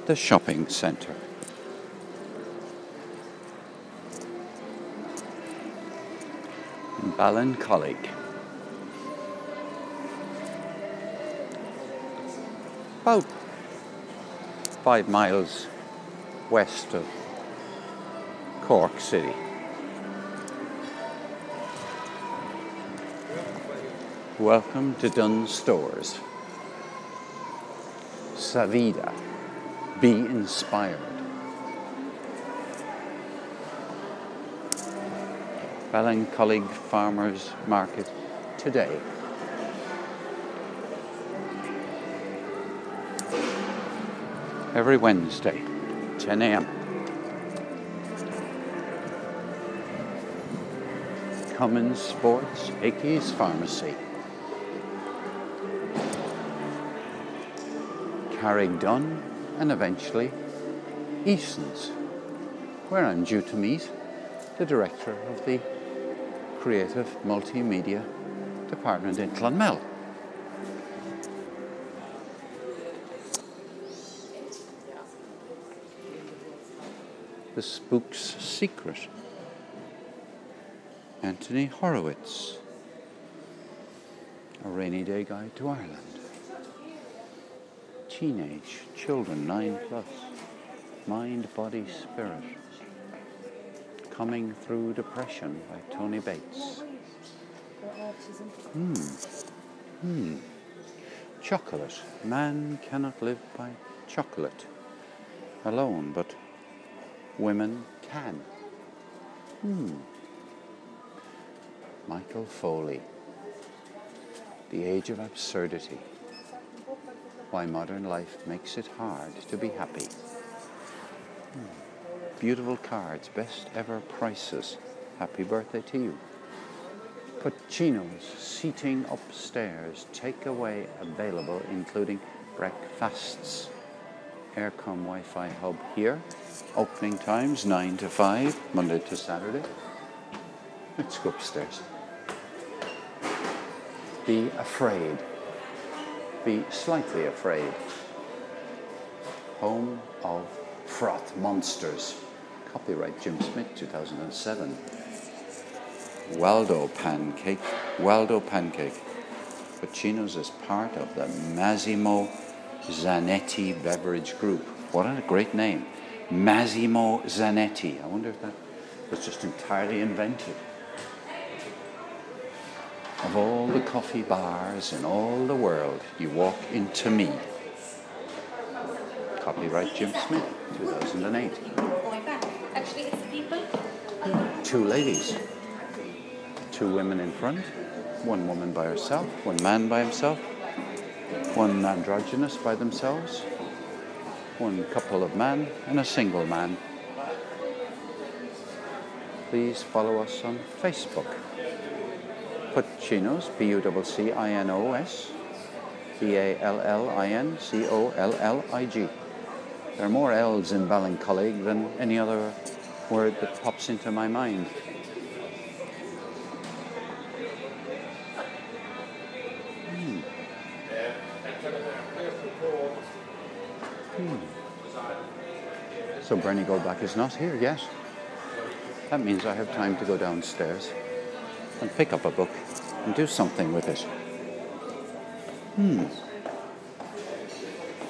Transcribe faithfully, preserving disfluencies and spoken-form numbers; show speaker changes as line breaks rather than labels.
the shopping centre. Ballincollig. About five miles west of Cork City. Welcome to Dunnes Stores. Savida. Be inspired. Ballincollig Farmers Market today. Every Wednesday, ten a m Cummins Sports, Hickey's Pharmacy. Carrigdon, and eventually Eason's, where I'm due to meet the director of the Creative Multimedia Department in Clonmel. The Spook's Secret. Anthony Horowitz. A Rainy Day Guide to Ireland. Teenage Children nine plus. Mind, Body, Spirit. Coming Through Depression by Tony Bates. Hmm. Hmm. Chocolate. Man cannot live by chocolate alone, but women can. Hmm. Michael Foley. The Age of Absurdity. Why modern life makes it hard to be happy. Hmm. Beautiful cards, best ever prices. Happy birthday to you. Puccino's Seating Upstairs. Takeaway available, including breakfasts. Aircom Wi-Fi hub here. Opening times nine to five, Monday to Saturday. Let's go upstairs. Be afraid. Be slightly afraid. Home of Froth Monsters. Copyright Jim Smith, two thousand seven. Waldo Pancake. Waldo Pancake. Puccino's is part of the Massimo Zanetti Beverage Group. What a great name. Massimo Zanetti. I wonder if that was just entirely invented. Of all the coffee bars in all the world, you walk into me. Copyright Jim Smith, two thousand eight.
Actually, it's people.
Two ladies. Two women in front. One woman by herself. One man by himself. One androgynous by themselves. One couple of man and a single man. Please follow us on Facebook. Puccino's, P U C C I N O S, B A L L I N C O L L I G. There are more L's in Ballincollig than any other word that pops into my mind. Hmm. Hmm. So Bernie Goldbach is not here yet. That means I have time to go downstairs and pick up a book and do something with it. Hmm.